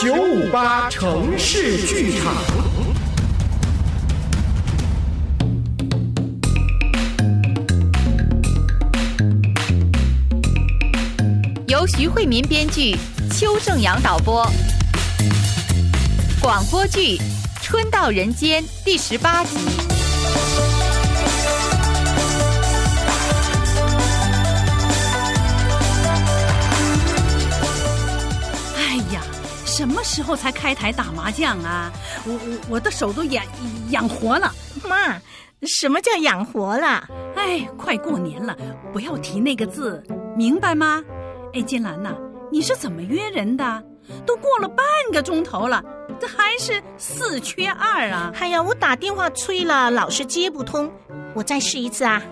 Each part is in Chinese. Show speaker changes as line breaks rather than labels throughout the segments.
958城市剧场。
由徐慧民编剧，邱正阳导播。广播剧《春到人间》第18集。
哎呀，什么时候才开台打麻将啊？我的手都养活了。
妈，什么叫养活了？
哎，快过年了，不要提那个字，明白吗？哎，金兰呐，你是怎么约人的？都过了半个钟头了，这还是4缺2啊！
哎呀，我打电话催了，老是接不通，我再试一次啊！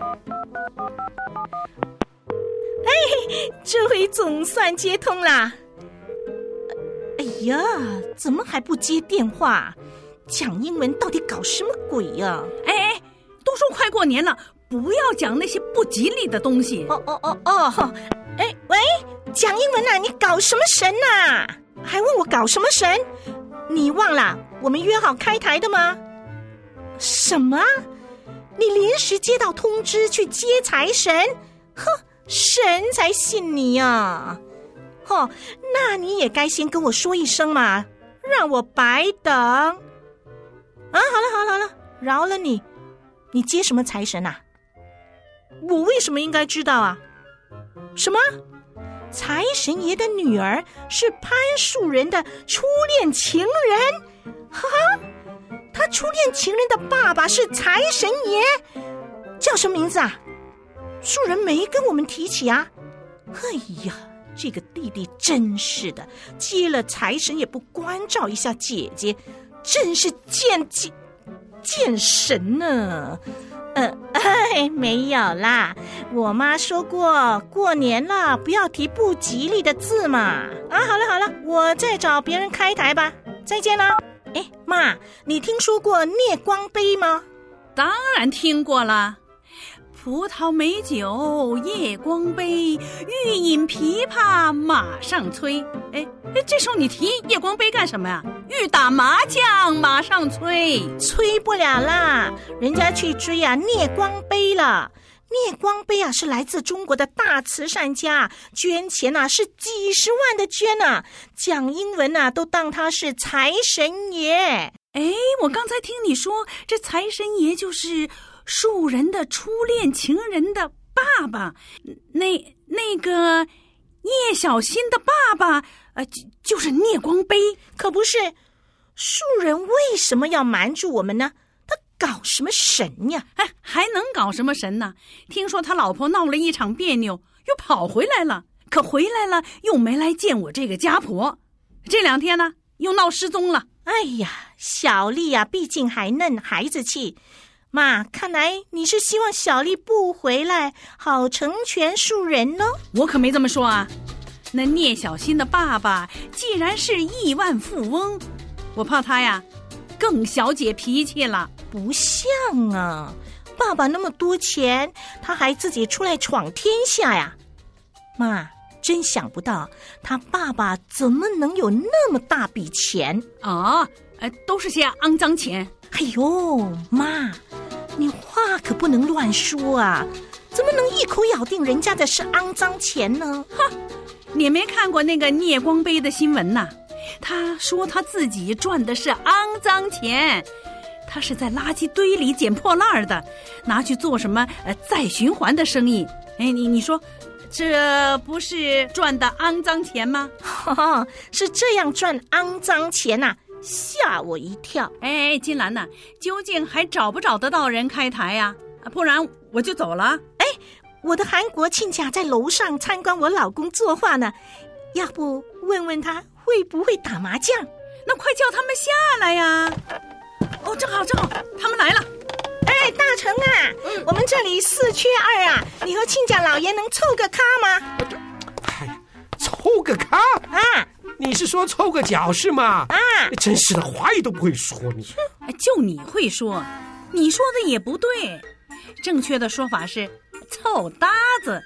哎，这回总算接通啦！哎呀，怎么还不接电话？讲英文到底搞什么鬼呀？
哎，都说快过年了，不要讲那些不吉利的东西。
哦。哎，喂，讲英文啊，你搞什么神啊？还问我搞什么神？你忘了我们约好开台的吗？什么？你临时接到通知去接财神？哼，神才信你啊！哦，那你也该先跟我说一声嘛，让我白等。啊，好了，饶了你。你接什么财神啊？我为什么应该知道啊？什么？财神爷的女儿是潘树人的初恋情人？哈，他初恋情人的爸爸是财神爷，叫什么名字啊？树人没跟我们提起啊。哎呀，这个弟弟真是的，接了财神也不关照一下姐姐，真是见神呢。没有啦，我妈说过过年了不要提不吉利的字嘛。啊，好了，我再找别人开台吧，再见啦。哎，妈，你听说过聂光杯吗？
当然听过了。葡萄美酒夜光杯，欲饮琵琶马上催。哎，这时候你提夜光杯干什么呀？欲打麻将马上催
不了啦，人家去追啊聂光杯了。聂光杯啊是来自中国的大慈善家，捐钱啊是几十万的捐啊，讲英文啊都当他是财神爷。
哎，我刚才听你说这财神爷就是树人的初恋情人的爸爸，那个聂小新的爸爸就是聂光杯。
可不是，树人为什么要瞒住我们呢？他搞什么神呀？
哎，还能搞什么神呢？听说他老婆闹了一场别扭，又跑回来了，可回来了又没来见我这个家婆，这2天呢又闹失踪了。
哎呀，小丽啊毕竟还嫩，孩子气。妈，看来你是希望小丽不回来，好成全树人哦。
我可没这么说啊。那聂小新的爸爸既然是亿万富翁，我怕他呀更小姐脾气了。
不像啊，爸爸那么多钱，他还自己出来闯天下呀。妈，真想不到他爸爸怎么能有那么大笔钱
啊！都是些肮脏钱。
哎呦，妈，你话可不能乱说啊！怎么能一口咬定人家的是肮脏钱呢？
哼，你没看过那个聂光杯的新闻呐？他说他自己赚的是肮脏钱，他是在垃圾堆里捡破烂的，拿去做什么再循环的生意。哎，你说这不是赚的肮脏钱吗？
是这样赚肮脏钱啊，吓我一跳。
哎，金兰呐，究竟还找不找得到人开台呀？不然我就走了。
哎，我的韩国亲家在楼上参观我老公作画呢，要不问问他会不会打麻将？
那快叫他们下来呀！哦，正好，他们来了。
哎，大成啊，我们这里4缺2啊，你和亲家老爷能凑个咖吗？
哎呀，凑个咖啊？你是说凑个脚是吗？啊，真是的，话语都不会说你。
就你会说，你说的也不对，正确的说法是凑搭子。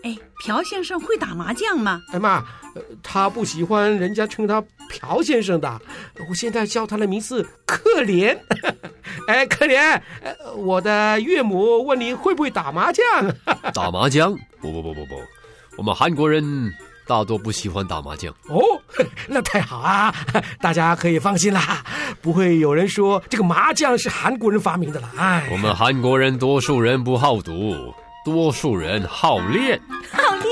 哎，朴先生会打麻将吗？
哎妈，他不喜欢人家称他朴先生的，我现在叫他的名字可怜。哎，可怜，我的岳母问你会不会打麻将？
打麻将？不，我们韩国人大多不喜欢打麻将。
哦，那太好啊，大家可以放心啦，不会有人说这个麻将是韩国人发明的了。哎，
我们韩国人多数人不好赌，多数人好练。
好练。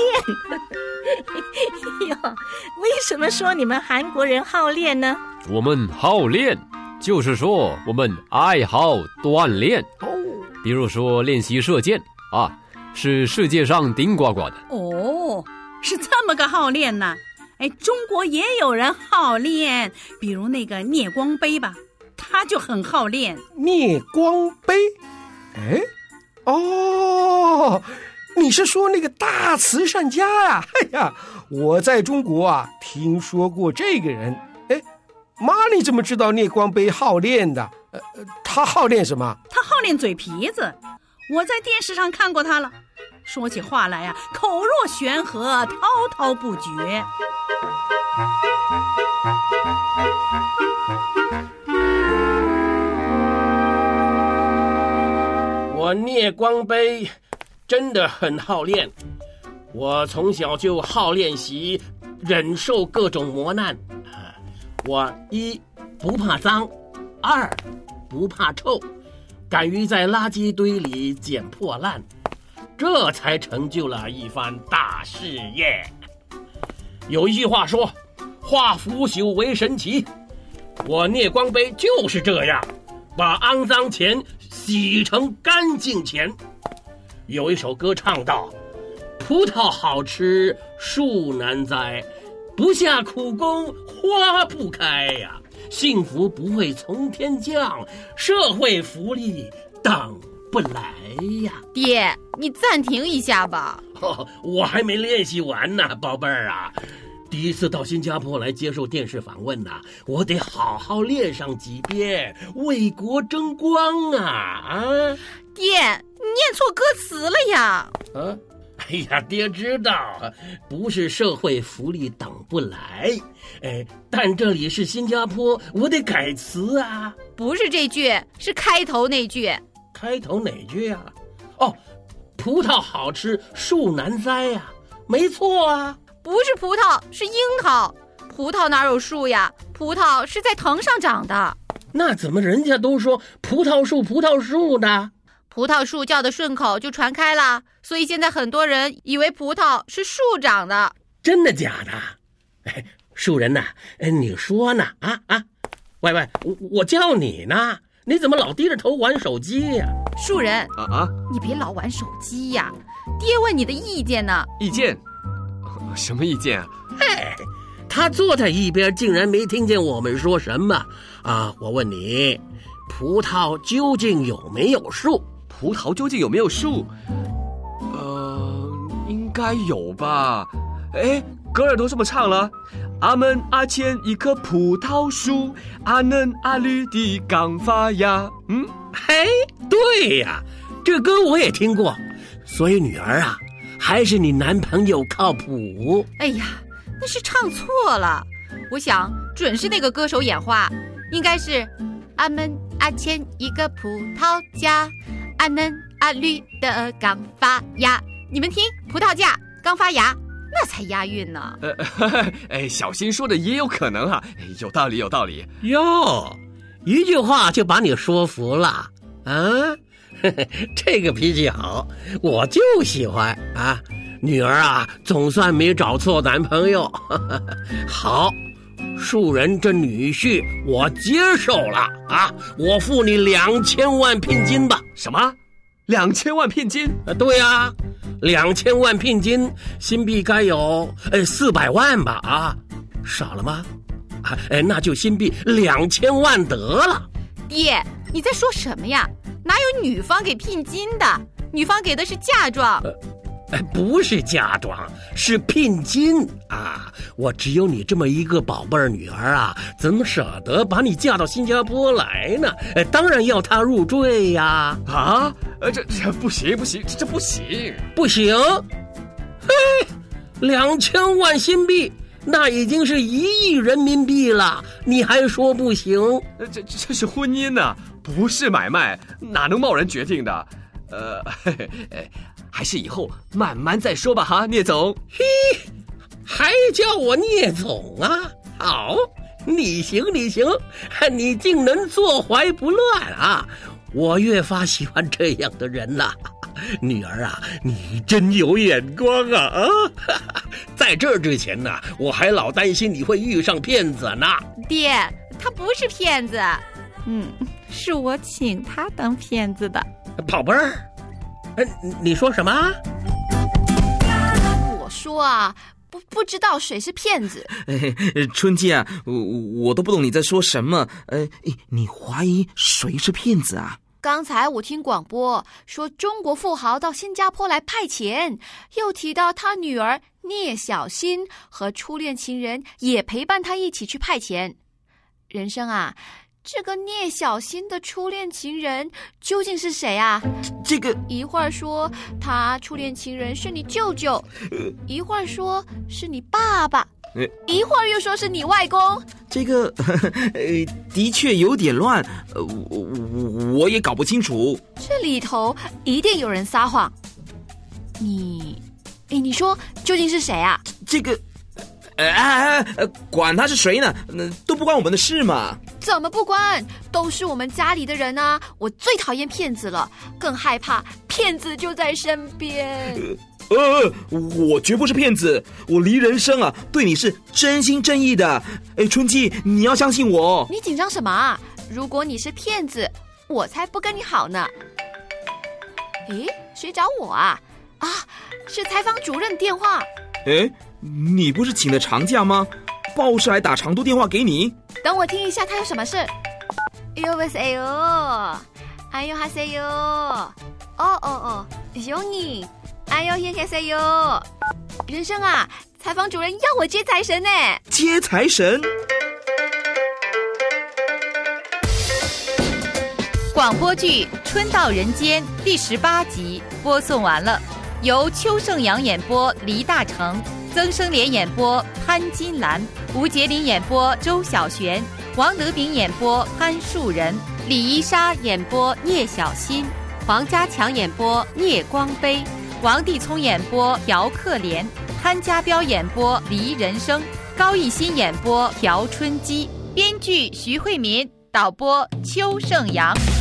哟，为什么说你们韩国人好练呢？
我们好练，就是说我们爱好锻炼。
哦，
比如说练习射箭啊，是世界上顶呱呱的。
哦，是这么个好练呢。哎，中国也有人好练，比如那个聂光杯吧，他就很好练。
聂光杯？哎，哦，你是说那个大慈善家呀？哎呀，我在中国啊听说过这个人。哎，妈，你怎么知道聂光杯好练的？他好练什么？
他好练嘴皮子，我在电视上看过他了。说起话来啊，口若悬河，滔滔不绝。
我聂光杯真的很好练，我从小就好练习忍受各种磨难。我一不怕脏，二不怕臭，敢于在垃圾堆里捡破烂，这才成就了一番大事业。有一句话说，化腐朽为神奇，我聂光杯就是这样，把肮脏钱洗成干净钱。有一首歌唱道，葡萄好吃树难栽，不下苦功花不开呀，幸福不会从天降，社会福利等不来呀。
爹，你暂停一下吧。
我还没练习完呢，宝贝儿啊。第一次到新加坡来接受电视访问呐，我得好好练上几遍，为国争光啊！
爹，你念错歌词了呀！
哎呀，爹知道，不是社会福利等不来，但这里是新加坡，我得改词啊。
不是这句，是开头那句。
开头哪句啊？哦，葡萄好吃树难栽呀，没错啊。
不是葡萄，是樱桃。葡萄哪有树呀？葡萄是在藤上长的。
那怎么人家都说葡萄树呢？
葡萄树叫的顺口就传开了，所以现在很多人以为葡萄是树长的。
真的假的？树人呐，你说呢？喂，我叫你呢，你怎么老低着头玩手机呀？
树人你别老玩手机呀，爹问你的意见呢。
意见？什么意见啊？
他坐在一边竟然没听见我们说什么啊！我问你，葡萄究竟有没有树？
葡萄究竟有没有树？应该有吧。歌儿都这么唱了，阿门阿前一棵葡萄树，阿嫩阿绿的刚发芽。
对呀，这歌我也听过。所以女儿啊，还是你男朋友靠谱。
哎呀，那是唱错了，我想准是那个歌手眼花，应该是阿门阿前一个葡萄架，阿嫩阿绿的刚发芽。你们听，葡萄架刚发芽，那才押韵呢。
小新说的也有可能啊，有道理有道理。
哟，一句话就把你说服了啊！这个脾气好，我就喜欢啊！女儿啊，总算没找错男朋友。好，树人这女婿我接受了啊！我付你2000万聘金吧。
什么？2000万聘金？
对啊，2000万聘金，新币该有400万吧？啊，少了吗？那就新币2000万得了。
爹，你在说什么呀？哪有女方给聘金的？女方给的是嫁妆。
不是嫁妆，是聘金啊！我只有你这么一个宝贝儿女儿啊，怎么舍得把你嫁到新加坡来呢？当然要她入赘呀！
这不行，这不行，
不行！ 2000万新币，那已经是1亿人民币了，你还说不行？
这是婚姻啊，不是买卖，哪能贸然决定的？还是以后慢慢再说吧，哈，聂总。
嘿，还叫我聂总啊？好，你行，你竟能坐怀不乱啊！我越发喜欢这样的人了。女儿啊，你真有眼光啊！在这之前呢，我还老担心你会遇上骗子呢。
爹，他不是骗子，是我请他当骗子的。
宝贝儿，你说什么？
我说啊，不知道谁是骗子。
春姬啊，我都不懂你在说什么。你怀疑谁是骗子啊？
刚才我听广播说中国富豪到新加坡来派钱，又提到他女儿聂小欣和初恋情人也陪伴他一起去派钱。人生啊，这个聂小欣的初恋情人究竟是谁啊？
这个
一会儿说他初恋情人是你舅舅，一会儿说是你爸爸，一会儿又说是你外公。
这个的确有点乱，我也搞不清楚。
这里头一定有人撒谎。你说究竟是谁啊？
这个管他是谁呢，都不关我们的事嘛。
怎么不关？都是我们家里的人啊！我最讨厌骗子了，更害怕骗子就在身边。
我绝不是骗子，我黎人生啊，对你是真心真意的。春姬，你要相信我。
你紧张什么啊？如果你是骗子，我才不跟你好呢。谁找我啊？是采访主任电话。
你不是请了长假吗？报社还打长途电话给你。
等我听一下他有什么事。여보세요。안녕하세요。형님。안녕하세요。人生啊，采访主任要我接财神呢。
接财神？
广播剧《春到人间》第18集播送完了，由邱胜阳演播黎大成，曾生莲演播潘金兰，吴杰林演播周小璇，王德炳演播潘树仁，李怡莎演播聂小欣，黄家强演播聂光杯，王地聪演播朴克莲，潘家彪演播黎人生，高艺兴演播朴春姬，编剧徐慧民，导播邱胜阳。